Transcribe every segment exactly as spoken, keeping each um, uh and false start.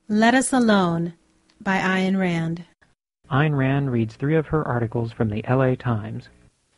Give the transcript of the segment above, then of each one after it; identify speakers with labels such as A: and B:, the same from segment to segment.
A: Let Us Alone by Ayn Rand.
B: Ayn Rand reads three of her articles from the L A Times.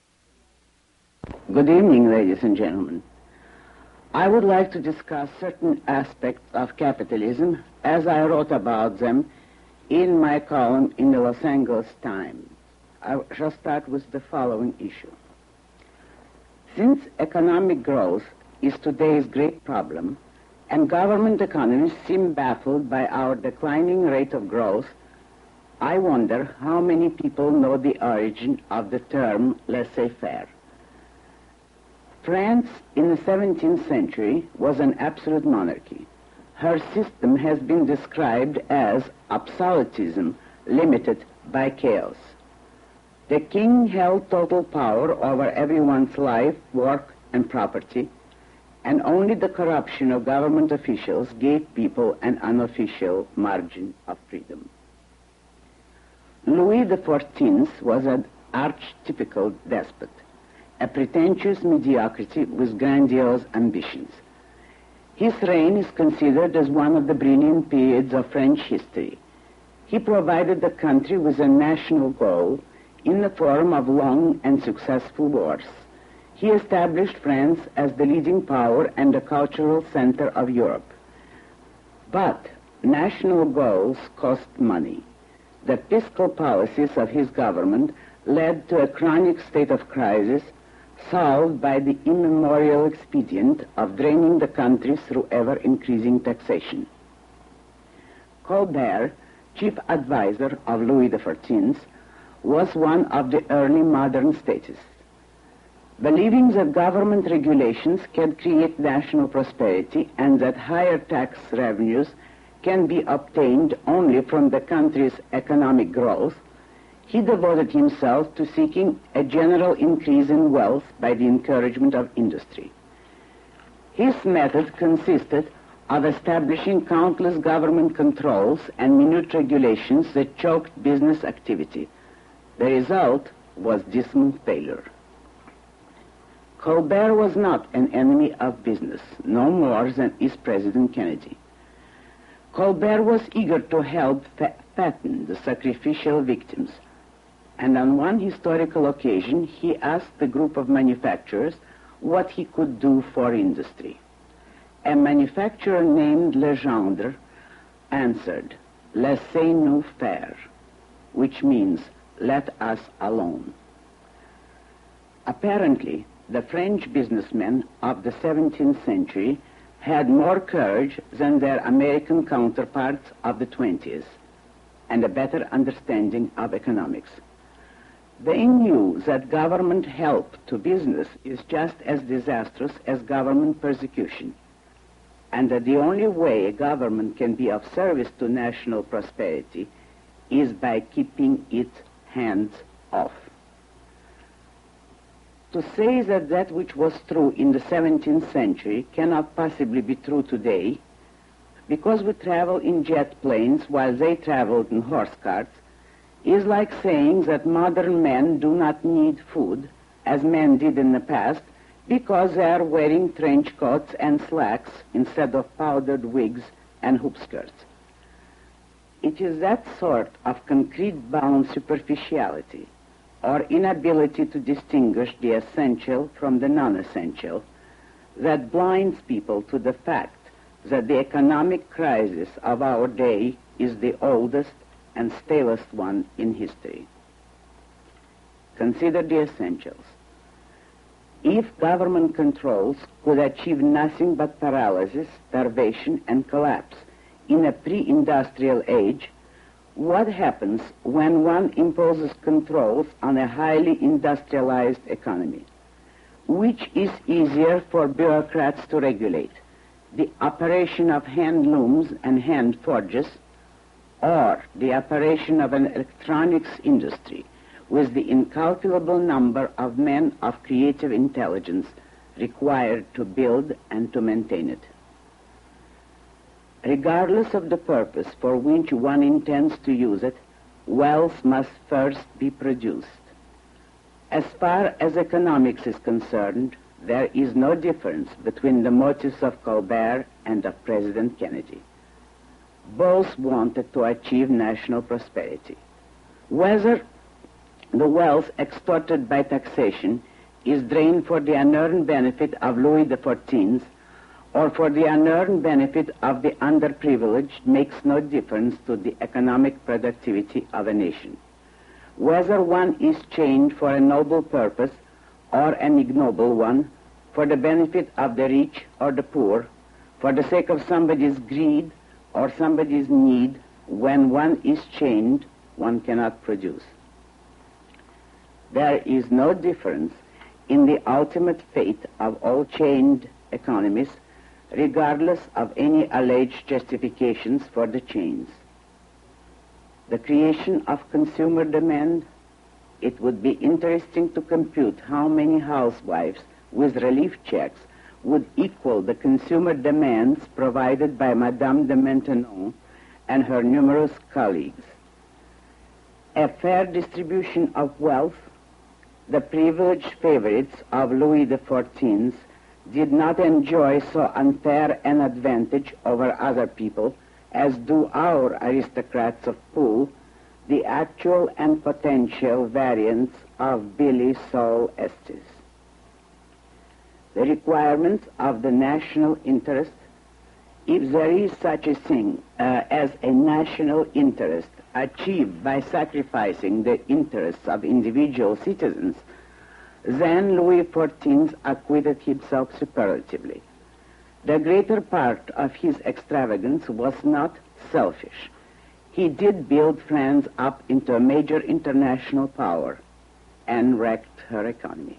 C: Good evening, ladies and gentlemen. I would like to discuss certain aspects of capitalism as I wrote about them in my column in the Los Angeles Times. I shall start with the following issue. Since economic growth is today's great problem, and government economists seem baffled by our declining rate of growth, I wonder how many people know the origin of the term laissez-faire. France in the seventeenth century was an absolute monarchy. Her system has been described as absolutism limited by chaos. The king held total power over everyone's life, work, and property, and only the corruption of government officials gave people an unofficial margin of freedom. Louis the fourteenth was an archetypical despot, a pretentious mediocrity with grandiose ambitions. His reign is considered as one of the brilliant periods of French history. He provided the country with a national goal in the form of long and successful wars. He established France as the leading power and the cultural center of Europe. But national goals cost money. The fiscal policies of his government led to a chronic state of crisis solved by the immemorial expedient of draining the country through ever-increasing taxation. Colbert, chief advisor of Louis the fourteenth, was one of the early modern statists. Believing that government regulations can create national prosperity and that higher tax revenues can be obtained only from the country's economic growth, he devoted himself to seeking a general increase in wealth by the encouragement of industry. His method consisted of establishing countless government controls and minute regulations that choked business activity. The result was dismal failure. Colbert was not an enemy of business, no more than is President Kennedy. Colbert was eager to help fa- fatten the sacrificial victims, and on one historical occasion he asked a group of manufacturers what he could do for industry. A manufacturer named Legendre answered, "Laissez-nous faire," which means, "let us alone." Apparently, the French businessmen of the seventeenth century had more courage than their American counterparts of the twentieth, and a better understanding of economics. They knew that government help to business is just as disastrous as government persecution, and that the only way a government can be of service to national prosperity is by keeping its hands off. To say that that which was true in the seventeenth century cannot possibly be true today, because we travel in jet planes while they traveled in horse carts, is like saying that modern men do not need food, as men did in the past, because they are wearing trench coats and slacks instead of powdered wigs and hoop skirts. It is that sort of concrete-bound superficiality, or inability to distinguish the essential from the non-essential, that blinds people to the fact that the economic crisis of our day is the oldest and stalest one in history. Consider the essentials. If government controls could achieve nothing but paralysis, starvation, and collapse in a pre-industrial age, what happens when one imposes controls on a highly industrialized economy? Which is easier for bureaucrats to regulate, the operation of hand looms and hand forges, or the operation of an electronics industry with the incalculable number of men of creative intelligence required to build and to maintain it? Regardless of the purpose for which one intends to use it, wealth must first be produced. As far as economics is concerned, there is no difference between the motives of Colbert and of President Kennedy. Both wanted to achieve national prosperity. Whether the wealth extorted by taxation is drained for the unearned benefit of Louis the fourteenth or for the unearned benefit of the underprivileged makes no difference to the economic productivity of a nation. Whether one is chained for a noble purpose or an ignoble one, for the benefit of the rich or the poor, for the sake of somebody's greed or somebody's need, when one is chained, one cannot produce. There is no difference in the ultimate fate of all chained economies, regardless of any alleged justifications for the chains. The creation of consumer demand, it would be interesting to compute how many housewives with relief checks would equal the consumer demands provided by Madame de Maintenon and her numerous colleagues. A fair distribution of wealth, the privileged favorites of Louis the fourteenth did not enjoy so unfair an advantage over other people as do our aristocrats of Poole, the actual and potential variants of Billy Sol Estes. The requirements of the national interest, if there is such a thing uh, as a national interest achieved by sacrificing the interests of individual citizens, then Louis the fourteenth acquitted himself superlatively. The greater part of his extravagance was not selfish. He did build France up into a major international power and wrecked her economy.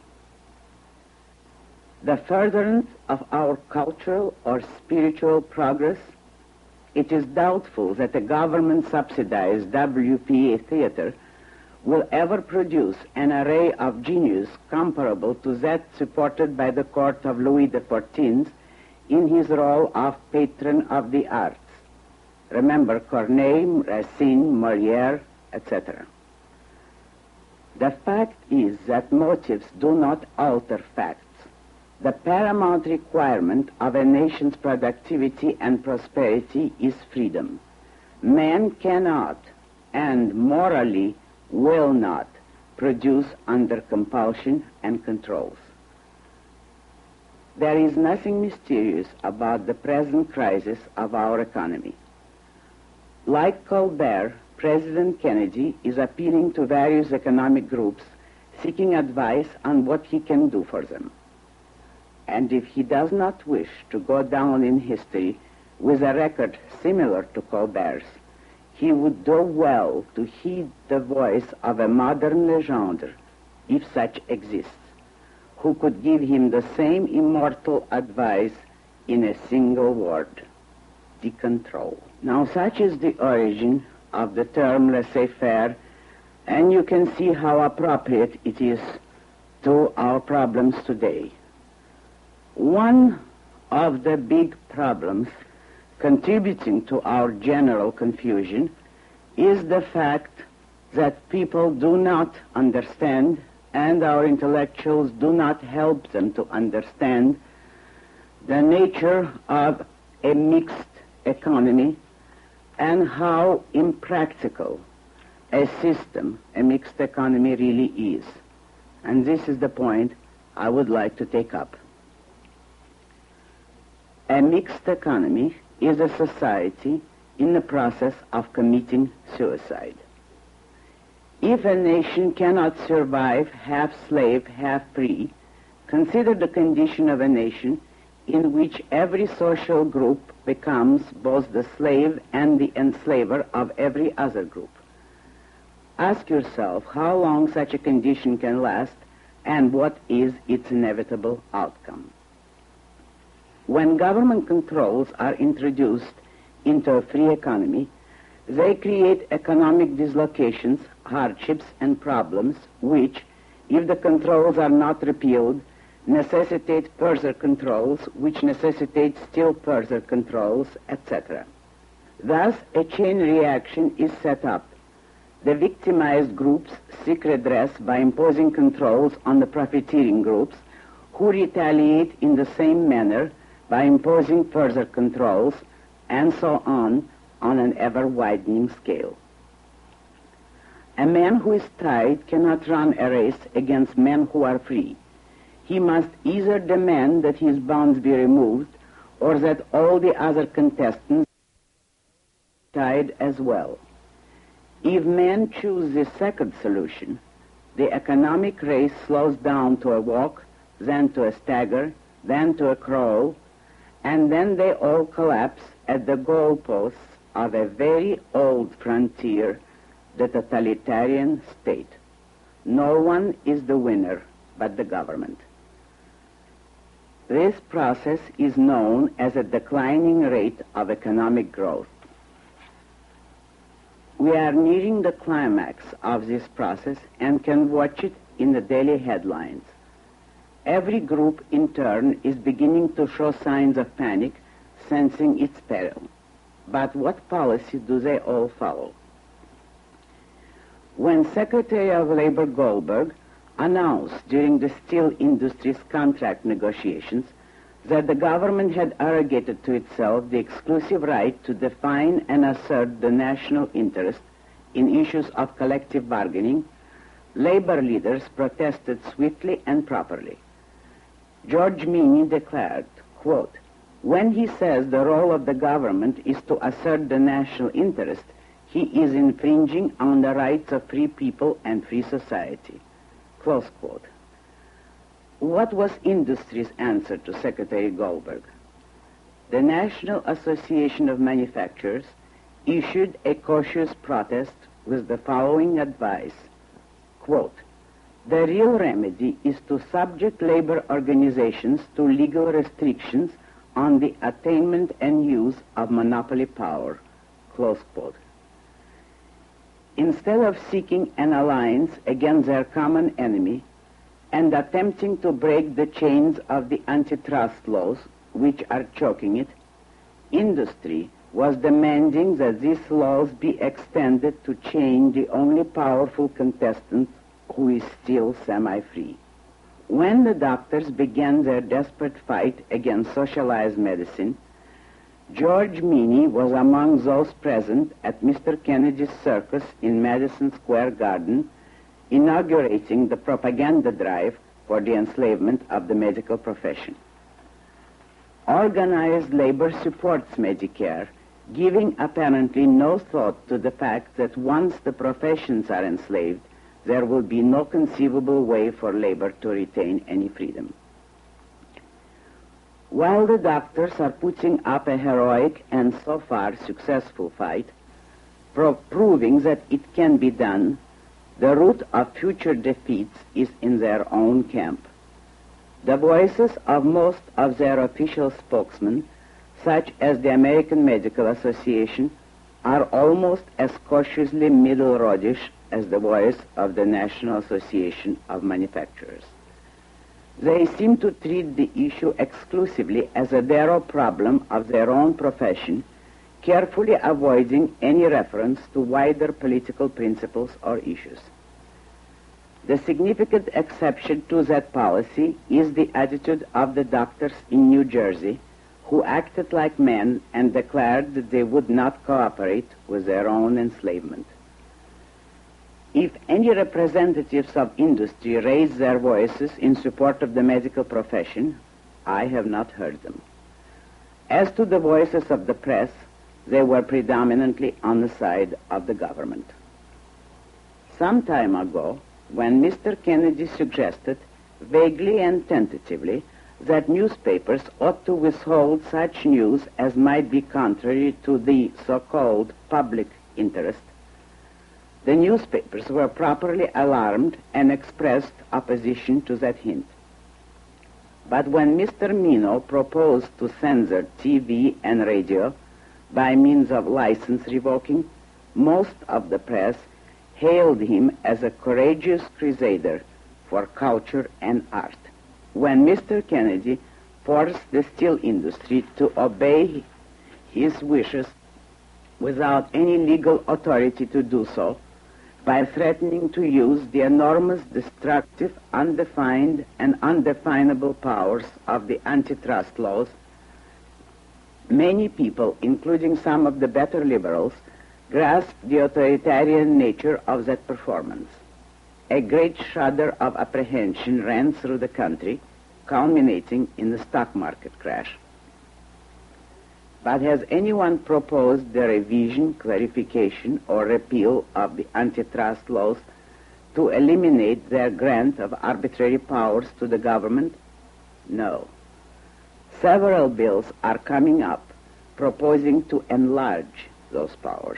C: The furtherance of our cultural or spiritual progress, it is doubtful that a government-subsidized W P A theater will ever produce an array of genius comparable to that supported by the court of Louis the fourteenth in his role of patron of the arts. Remember Corneille, Racine, Molière, et cetera. The fact is that motives do not alter facts. The paramount requirement of a nation's productivity and prosperity is freedom. Man cannot, and morally will not, produce under compulsion and controls. There is nothing mysterious about the present crisis of our economy. Like Colbert, President Kennedy is appealing to various economic groups, seeking advice on what he can do for them. And if he does not wish to go down in history with a record similar to Colbert's, he would do well to heed the voice of a modern Legendre, if such exists, who could give him the same immortal advice in a single word: decontrol. Now, such is the origin of the term laissez-faire, and you can see how appropriate it is to our problems today. One of the big problems contributing to our general confusion is the fact that people do not understand, and our intellectuals do not help them to understand, the nature of a mixed economy and how impractical a system, a mixed economy, really is. And this is the point I would like to take up. A mixed economy is a society in the process of committing suicide. If a nation cannot survive half slave, half free, consider the condition of a nation in which every social group becomes both the slave and the enslaver of every other group. Ask yourself how long such a condition can last and what is its inevitable outcome. When government controls are introduced into a free economy, they create economic dislocations, hardships, and problems which, if the controls are not repealed, necessitate further controls, which necessitate still further controls, et cetera. Thus, a chain reaction is set up. The victimized groups seek redress by imposing controls on the profiteering groups, who retaliate in the same manner by imposing further controls, and so on, on an ever-widening scale. A man who is tied cannot run a race against men who are free. He must either demand that his bonds be removed or that all the other contestants be tied as well. If men choose this second solution, the economic race slows down to a walk, then to a stagger, then to a crawl, and then they all collapse at the goalposts of a very old frontier, the totalitarian state. No one is the winner but the government. This process is known as a declining rate of economic growth. We are nearing the climax of this process and can watch it in the daily headlines. Every group in turn is beginning to show signs of panic, sensing its peril. But what policy do they all follow? When Secretary of Labor Goldberg announced during the steel industry's contract negotiations that the government had arrogated to itself the exclusive right to define and assert the national interest in issues of collective bargaining, labor leaders protested swiftly and properly. George Meany declared, quote, "When he says the role of the government is to assert the national interest, he is infringing on the rights of free people and free society." Close quote. What was industry's answer to Secretary Goldberg? The National Association of Manufacturers issued a cautious protest with the following advice, quote, "The real remedy is to subject labor organizations to legal restrictions on the attainment and use of monopoly power," close quote. Instead of seeking an alliance against their common enemy and attempting to break the chains of the antitrust laws which are choking it, industry was demanding that these laws be extended to chain the only powerful contestant who is still semi-free. When the doctors began their desperate fight against socialized medicine, George Meany was among those present at Mister Kennedy's circus in Madison Square Garden, inaugurating the propaganda drive for the enslavement of the medical profession. Organized labor supports Medicare, giving apparently no thought to the fact that once the professions are enslaved, there will be no conceivable way for labor to retain any freedom. While the doctors are putting up a heroic and so far successful fight, pro- proving that it can be done, the root of future defeats is in their own camp. The voices of most of their official spokesmen, such as the American Medical Association, are almost as cautiously middle-roadish as the voice of the National Association of Manufacturers. They seem to treat the issue exclusively as a narrow problem of their own profession, carefully avoiding any reference to wider political principles or issues. The significant exception to that policy is the attitude of the doctors in New Jersey, who acted like men and declared that they would not cooperate with their own enslavement. If any representatives of industry raise their voices in support of the medical profession, I have not heard them. As to the voices of the press, they were predominantly on the side of the government. Some time ago, when Mister Kennedy suggested, vaguely and tentatively, that newspapers ought to withhold such news as might be contrary to the so-called public interest, the newspapers were properly alarmed and expressed opposition to that hint. But when Mister Mino proposed to censor T V and radio by means of license revoking, most of the press hailed him as a courageous crusader for culture and art. When Mister Kennedy forced the steel industry to obey his wishes without any legal authority to do so, by threatening to use the enormous, destructive, undefined, and undefinable powers of the antitrust laws, Many people, including some of the better liberals, grasp the authoritarian nature of that performance. A great shudder of apprehension ran through the country, culminating in the stock market crash. But has anyone proposed the revision, clarification, or repeal of the antitrust laws to eliminate their grant of arbitrary powers to the government? No. Several bills are coming up proposing to enlarge those powers.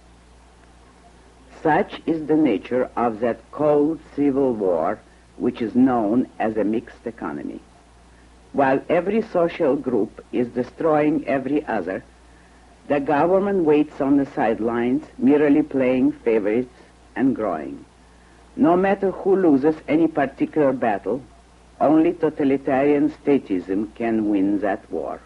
C: Such is the nature of that cold civil war which is known as a mixed economy. While every social group is destroying every other, the government waits on the sidelines, merely playing favorites and growing. No matter who loses any particular battle, only totalitarian statism can win that war.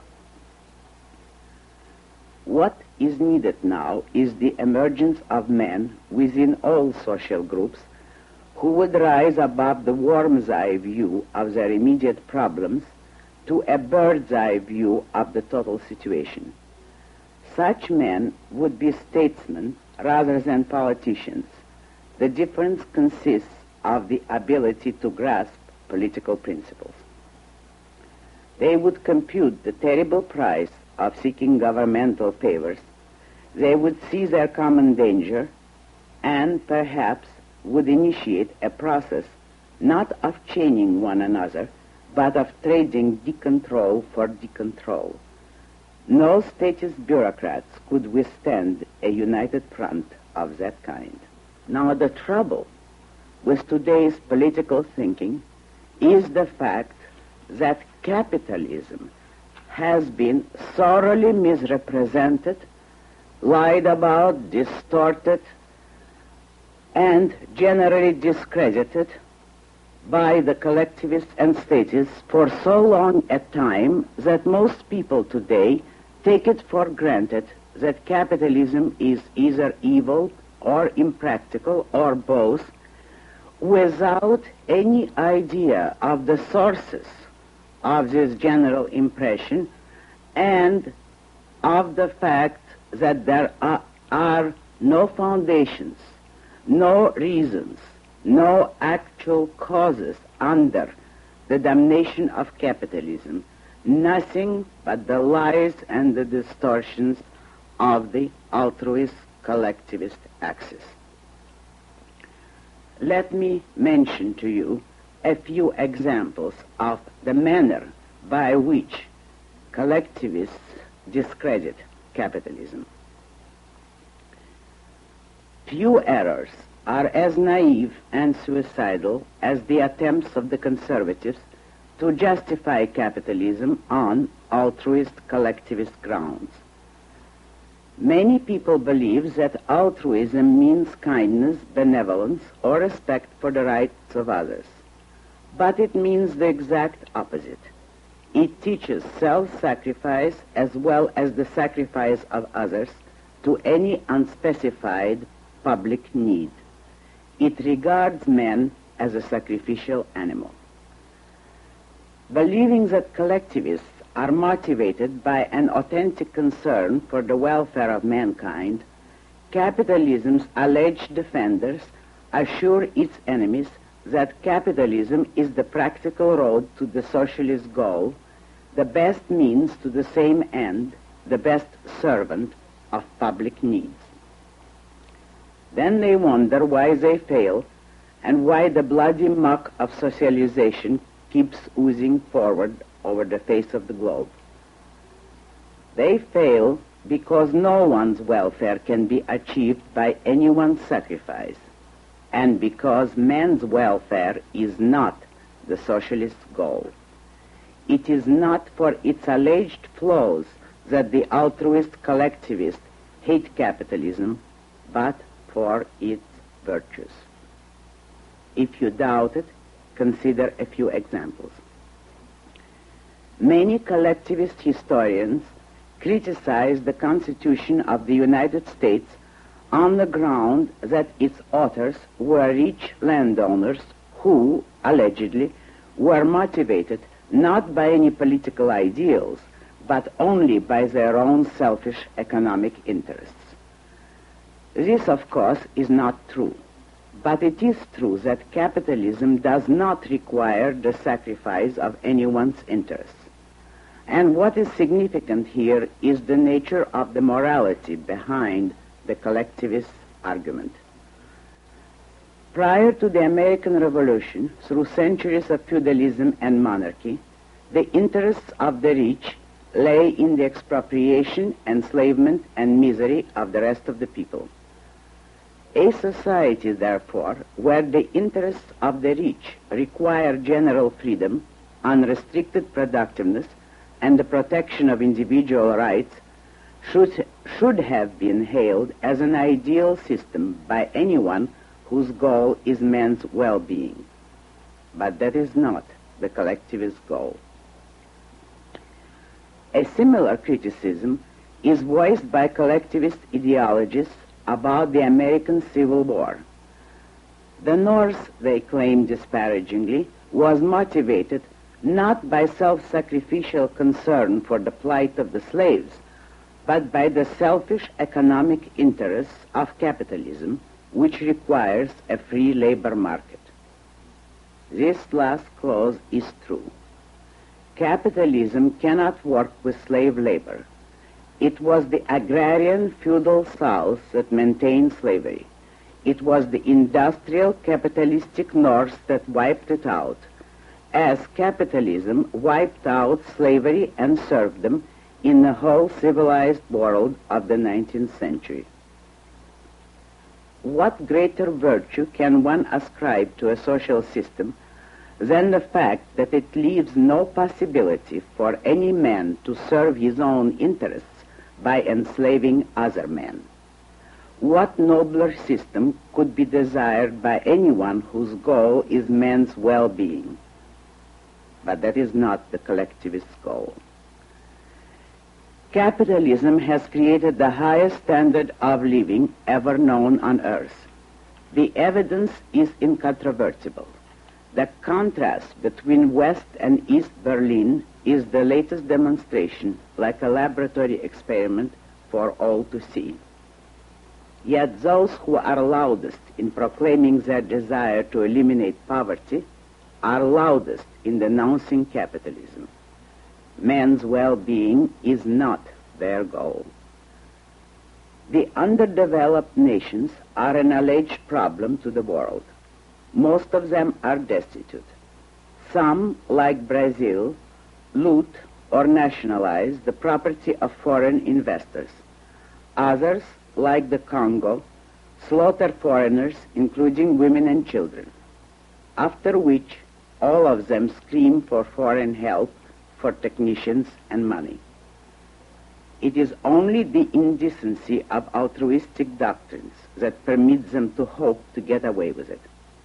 C: What is needed now is the emergence of men within all social groups who would rise above the worm's eye view of their immediate problems to a bird's eye view of the total situation. Such men would be statesmen rather than politicians. The difference consists of the ability to grasp political principles. They would compute the terrible price of seeking governmental favors. They would see their common danger and perhaps would initiate a process not of chaining one another, but of trading decontrol for decontrol. No statist bureaucrats could withstand a united front of that kind. Now, the trouble with today's political thinking is the fact that capitalism has been thoroughly misrepresented, lied about, distorted, and generally discredited by the collectivists and statists for so long a time that most people today take it for granted that capitalism is either evil or impractical or both, without any idea of the sources of this general impression and of the fact that there are, are no foundations, no reasons, no actual causes under the damnation of capitalism, nothing but the lies and the distortions of the altruist collectivist axis. Let me mention to you a few examples of the manner by which collectivists discredit capitalism. Few errors are as naive and suicidal as the attempts of the conservatives to justify capitalism on altruist collectivist grounds. Many people believe that altruism means kindness, benevolence, or respect for the rights of others. But it means the exact opposite. It teaches self-sacrifice as well as the sacrifice of others to any unspecified public need. It regards man as a sacrificial animal. Believing that collectivists are motivated by an authentic concern for the welfare of mankind, capitalism's alleged defenders assure its enemies that capitalism is the practical road to the socialist goal, the best means to the same end, the best servant of public needs. Then they wonder why they fail and why the bloody muck of socialization keeps oozing forward over the face of the globe. They fail because no one's welfare can be achieved by anyone's sacrifice, and because man's welfare is not the socialist goal. It is not for its alleged flaws that the altruist collectivists hate capitalism, but for its virtues. If you doubt it, consider a few examples. Many collectivist historians criticize the Constitution of the United States on the ground that its authors were rich landowners who, allegedly, were motivated not by any political ideals, but only by their own selfish economic interests. This, of course, is not true, but it is true that capitalism does not require the sacrifice of anyone's interests. And what is significant here is the nature of the morality behind the collectivist argument. Prior to the American Revolution, through centuries of feudalism and monarchy, the interests of the rich lay in the expropriation, enslavement, and misery of the rest of the people. A society, therefore, where the interests of the rich require general freedom, unrestricted productiveness, and the protection of individual rights should, should have been hailed as an ideal system by anyone whose goal is man's well-being. But that is not the collectivist goal. A similar criticism is voiced by collectivist ideologists about the American Civil War. The North, they claim disparagingly, was motivated not by self-sacrificial concern for the plight of the slaves, but by the selfish economic interests of capitalism, which requires a free labor market. This last clause is true. Capitalism cannot work with slave labor. It was the agrarian feudal South that maintained slavery. It was the industrial capitalistic North that wiped it out, as capitalism wiped out slavery and serfdom in the whole civilized world of the nineteenth century. What greater virtue can one ascribe to a social system than the fact that it leaves no possibility for any man to serve his own interests by enslaving other men? What nobler system could be desired by anyone whose goal is man's well-being? But that is not the collectivist goal. Capitalism has created the highest standard of living ever known on earth. The evidence is incontrovertible. The contrast between West and East Berlin is the latest demonstration, like a laboratory experiment for all to see. Yet those who are loudest in proclaiming their desire to eliminate poverty are loudest in denouncing capitalism. Man's well-being is not their goal. The underdeveloped nations are an alleged problem to the world. Most of them are destitute. Some, like Brazil, loot or nationalize the property of foreign investors. Others, like the Congo, slaughter foreigners, including women and children, after which all of them scream for foreign help, for technicians and money. It is only the indecency of altruistic doctrines that permits them to hope to get away with it.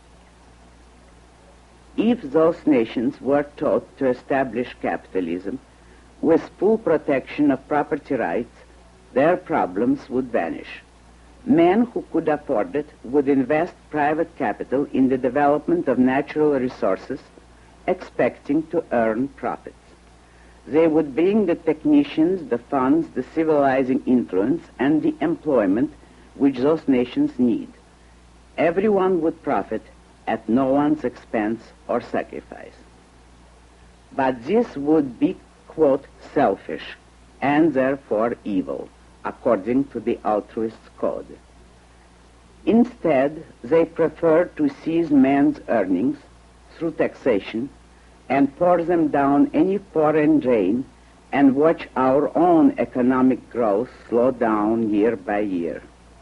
C: If those nations were taught to establish capitalism with full protection of property rights, their problems would vanish. Men who could afford it would invest private capital in the development of natural resources, expecting to earn profits. They would bring the technicians, the funds, the civilizing influence, and the employment which those nations need. Everyone would profit at no one's expense or sacrifice. But this would be, quote, selfish, and therefore evil, according to the altruist code. Instead, they prefer to seize man's earnings through taxation and pour them down any foreign drain and watch our own economic growth slow down year by year.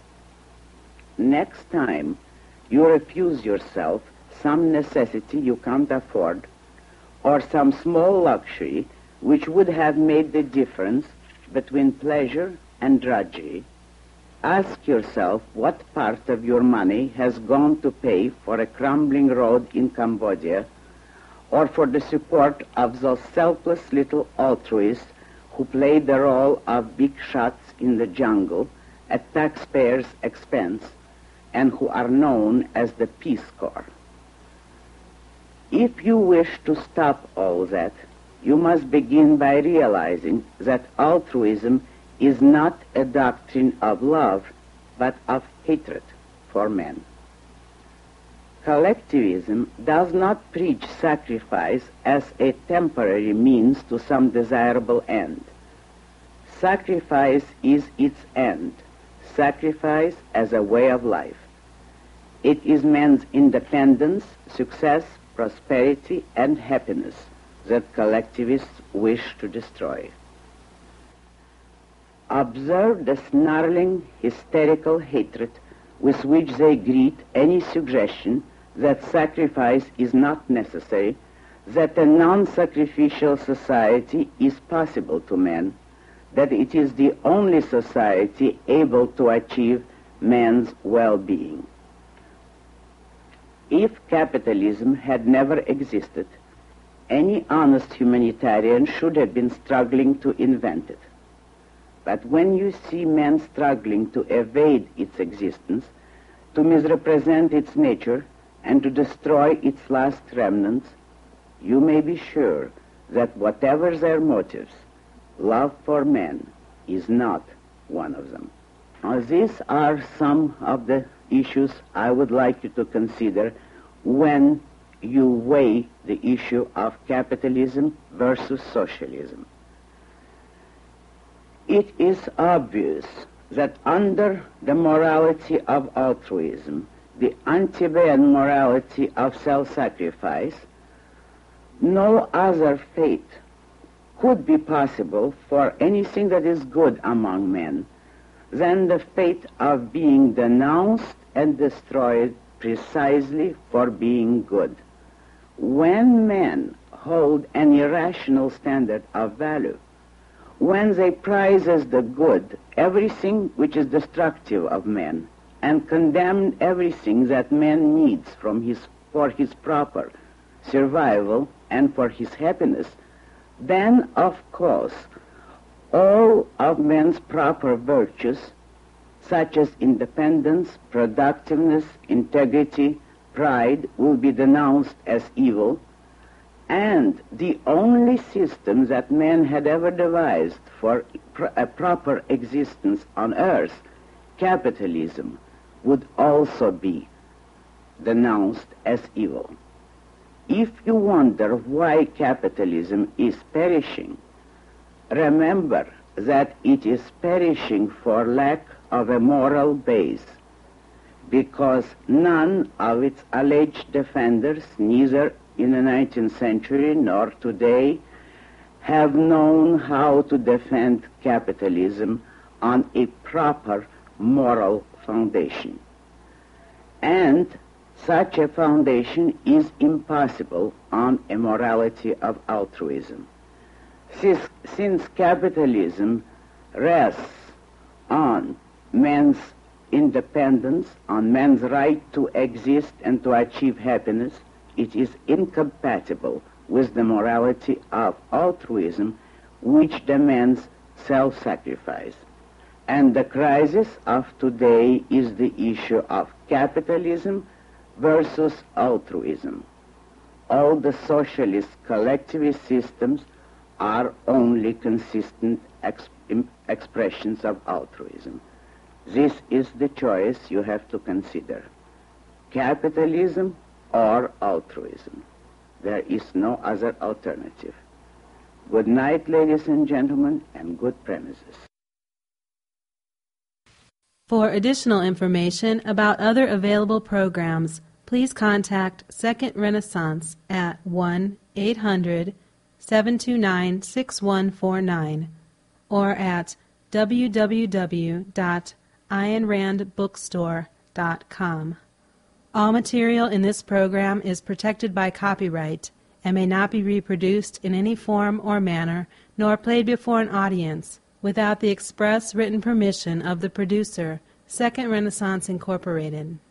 C: Next time you refuse yourself some necessity you can't afford or some small luxury which would have made the difference between pleasure and drudgery, ask yourself what part of your money has gone to pay for a crumbling road in Cambodia or for the support of those selfless little altruists who play the role of big shots in the jungle at taxpayers' expense and who are known as the Peace Corps. If you wish to stop all that, you must begin by realizing that altruism is not a doctrine of love, but of hatred for men. Collectivism does not preach sacrifice as a temporary means to some desirable end. Sacrifice is its end, sacrifice as a way of life. It is man's independence, success, prosperity, and happiness that collectivists wish to destroy. Observe the snarling, hysterical hatred with which they greet any suggestion that sacrifice is not necessary, that a non-sacrificial society is possible to man, that it is the only society able to achieve man's well-being. If capitalism had never existed, any honest humanitarian should have been struggling to invent it. But when you see men struggling to evade its existence, to misrepresent its nature, and to destroy its last remnants, you may be sure that whatever their motives, love for men is not one of them. Now, these are some of the issues I would like you to consider when you weigh the issue of capitalism versus socialism. It is obvious that under the morality of altruism, the anti-man morality of self-sacrifice, no other fate could be possible for anything that is good among men than the fate of being denounced and destroyed precisely for being good. When men hold an irrational standard of value, when they prize as the good everything which is destructive of men, and condemn everything that man needs from his, for his proper survival and for his happiness, then, of course, all of man's proper virtues, such as independence, productiveness, integrity, pride, will be denounced as evil, and the only system that man had ever devised for pr- a proper existence on earth, capitalism, would also be denounced as evil. If you wonder why capitalism is perishing, remember that it is perishing for lack of a moral base, because none of its alleged defenders, neither in the nineteenth century nor today, have known how to defend capitalism on a proper moral foundation. And such a foundation is impossible on a morality of altruism. Since, since capitalism rests on man's independence, on man's right to exist and to achieve happiness, it is incompatible with the morality of altruism, which demands self-sacrifice. And the crisis of today is the issue of capitalism versus altruism. All the socialist collectivist systems are only consistent ex- expressions of altruism. This is the choice you have to consider: capitalism or altruism. There is no other alternative. Good night, ladies and gentlemen, and good premises.
A: For additional information about other available programs, please contact Second Renaissance at one eight hundred, seven two nine, six one four nine or at w w w dot ayn rand bookstore dot com. All material in this program is protected by copyright and may not be reproduced in any form or manner, nor played before an audience, without the express written permission of the producer, Second Renaissance Incorporated.